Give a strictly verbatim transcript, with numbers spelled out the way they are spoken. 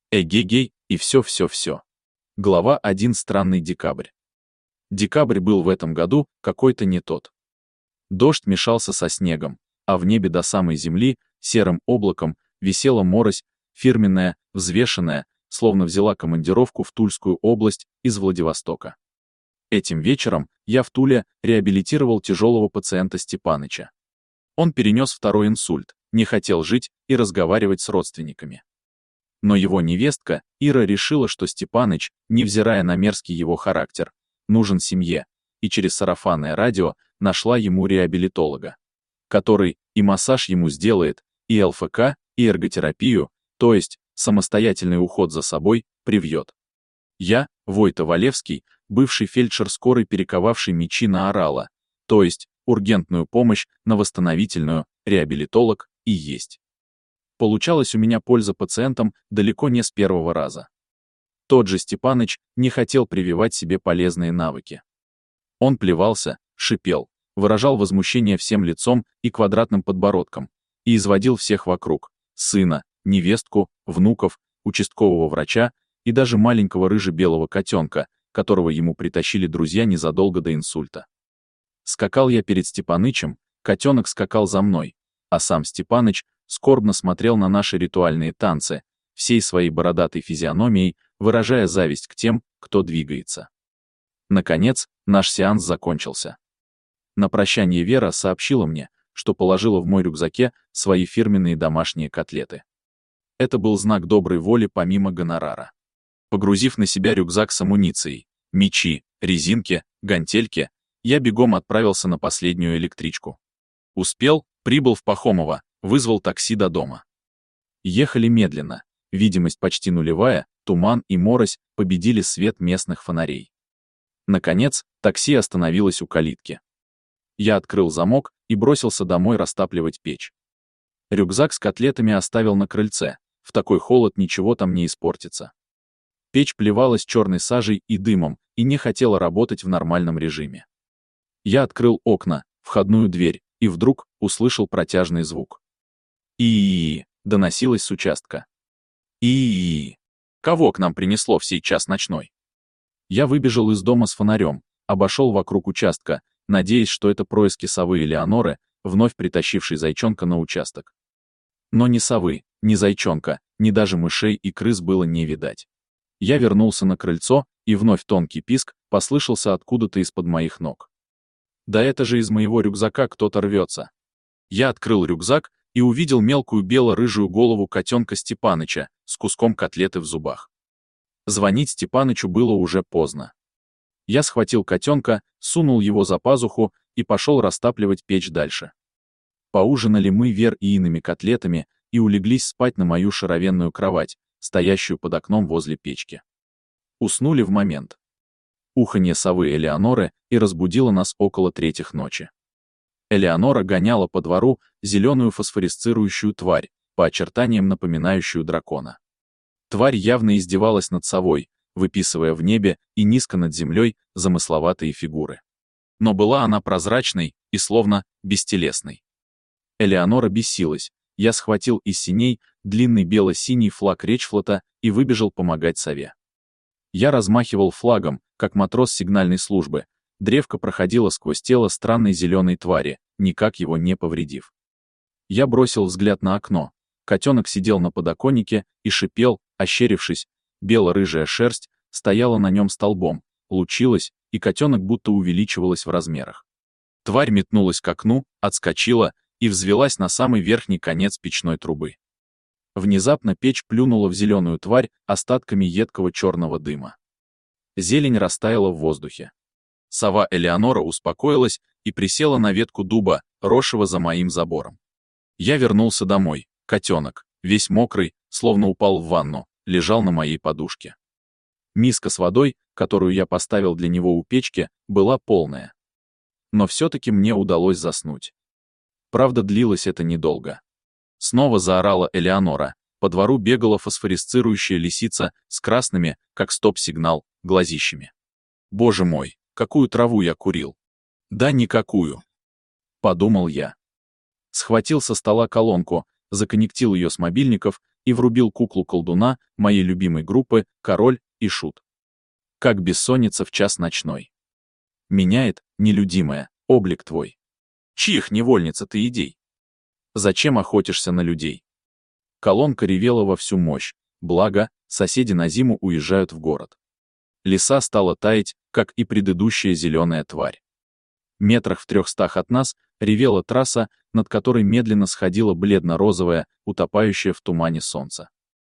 Эгегей и все-все-все. Глава один. Странный декабрь. Декабрь был в этом году какой-то не тот. Дождь мешался со снегом, а в небе до самой земли серым облаком висела морось, фирменная, взвешенная, словно взяла командировку в Тульскую область из Владивостока. Этим вечером я в Туле реабилитировал тяжелого пациента Степаныча. Он перенес второй инсульт, не хотел жить и разговаривать с родственниками. Но его невестка, Ира, решила, что Степаныч, невзирая на мерзкий его характер, нужен семье, и через сарафанное радио нашла ему реабилитолога, который и массаж ему сделает, и ЛФК, и эрготерапию, то есть самостоятельный уход за собой, привьет. Я, Войта Валевский, бывший фельдшер скорой, перековавший мечи на орала, то есть ургентную помощь на восстановительную, реабилитолог, и есть. Получалась у меня польза пациентам далеко не с первого раза. Тот же Степаныч не хотел прививать себе полезные навыки. Он плевался, шипел, выражал возмущение всем лицом и квадратным подбородком, и изводил всех вокруг: сына, невестку, внуков, участкового врача и даже маленького рыже-белого котенка, которого ему притащили друзья незадолго до инсульта. Скакал я перед Степанычем, котенок скакал за мной, а сам Степаныч скорбно смотрел на наши ритуальные танцы, всей своей бородатой физиономией, выражая зависть к тем, кто двигается. Наконец, наш сеанс закончился. На прощание Вера сообщила мне, что положила в мой рюкзаке свои фирменные домашние котлеты. Это был знак доброй воли помимо гонорара. Погрузив на себя рюкзак с амуницией, мечи, резинки, гантельки, я бегом отправился на последнюю электричку. Успел, прибыл в Пахомово, вызвал такси до дома. Ехали медленно, видимость почти нулевая, туман и морось победили свет местных фонарей. Наконец, такси остановилось у калитки. Я открыл замок и бросился домой растапливать печь. Рюкзак с котлетами оставил на крыльце, в такой холод ничего там не испортится. Печь плевалась черной сажей и дымом и не хотела работать в нормальном режиме. Я открыл окна, входную дверь, и вдруг услышал протяжный звук. И доносилось с участка. И кого к нам принесло в сей час ночной? Я выбежал из дома с фонарем, обошел вокруг участка, надеясь, что это происки совы Элеоноры, вновь притащившей зайчонка на участок. Но ни совы, ни зайчонка, ни даже мышей и крыс было не видать. Я вернулся на крыльцо, и вновь тонкий писк послышался откуда-то из-под моих ног. Да это же из моего рюкзака кто-то рвется. Я открыл рюкзак и увидел мелкую бело-рыжую голову котенка Степаныча с куском котлеты в зубах. Звонить Степанычу было уже поздно. Я схватил котенка, сунул его за пазуху и пошел растапливать печь дальше. Поужинали мы Вер и иными котлетами и улеглись спать на мою шировенную кровать, стоящую под окном возле печки. Уснули в момент. Уханье совы Элеоноры и разбудило нас около третьих ночи. Элеонора гоняла по двору зеленую фосфорисцирующую тварь, по очертаниям напоминающую дракона. Тварь явно издевалась над совой, выписывая в небе и низко над землей замысловатые фигуры. Но была она прозрачной и словно бестелесной. Элеонора бесилась, я схватил из синей длинный бело-синий флаг речфлота и выбежал помогать сове. Я размахивал флагом, как матрос сигнальной службы. Древко проходило сквозь тело странной зеленой твари, никак его не повредив. Я бросил взгляд на окно. Котенок сидел на подоконнике и шипел, ощерившись. Бело-рыжая шерсть стояла на нем столбом, лучилась, и котенок будто увеличивалась в размерах. Тварь метнулась к окну, отскочила и взвелась на самый верхний конец печной трубы. Внезапно печь плюнула в зеленую тварь остатками едкого черного дыма. Зелень растаяла в воздухе. Сова Элеонора успокоилась и присела на ветку дуба, росшего за моим забором. Я вернулся домой. Котенок, весь мокрый, словно упал в ванну, лежал на моей подушке. Миска с водой, которую я поставил для него у печки, была полная. Но все-таки мне удалось заснуть. Правда, длилось это недолго. Снова заорала Элеонора. По двору бегала фосфорисцирующая лисица с красными, как стоп-сигнал, глазищами. Боже мой, какую траву я курил? Да никакую. Подумал я. Схватил со стола колонку, законнектил ее с мобильников и врубил куклу-колдуна моей любимой группы «Король и Шут». Как бессонница в час ночной. Меняет, нелюдимая, облик твой. Чьих невольница ты идей? Зачем охотишься на людей? Колонка ревела во всю мощь, благо, соседи на зиму уезжают в город. Лиса стала таять, как и предыдущая зеленая тварь. Метрах в трехстах от нас ревела трасса, над которой медленно сходила бледно-розовая, утопающая в тумане солнце.